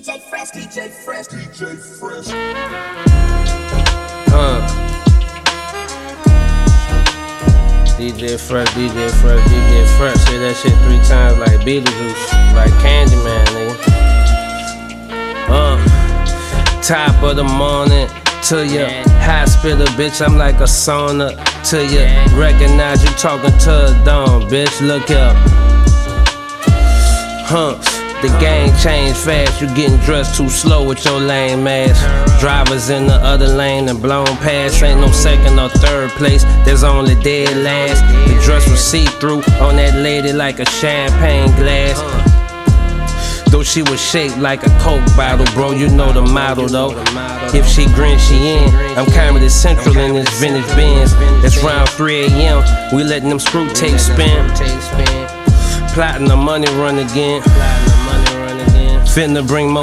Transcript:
DJ Fresh, DJ Fresh, DJ Fresh. DJ Fresh, DJ Fresh, DJ Fresh. Say that shit 3 times like Beetlejuice, like Candyman, nigga. Top of the morning to ya. High spitter, bitch, I'm like a sauna to ya. Recognize you talking to a dumb bitch, look up. The game changed fast, you getting dressed too slow with your lame ass. Drivers in the other lane and blown past. Ain't no second or third place, there's only dead last. The dress was see-through on that lady like a champagne glass. Though she was shaped like a Coke bottle, bro, you know the model though. If she grin, she in. I'm Comedy Central in this vintage Benz. It's round 3 a.m., we letting them screw tapes spin. Plotting the money run again. Finna bring more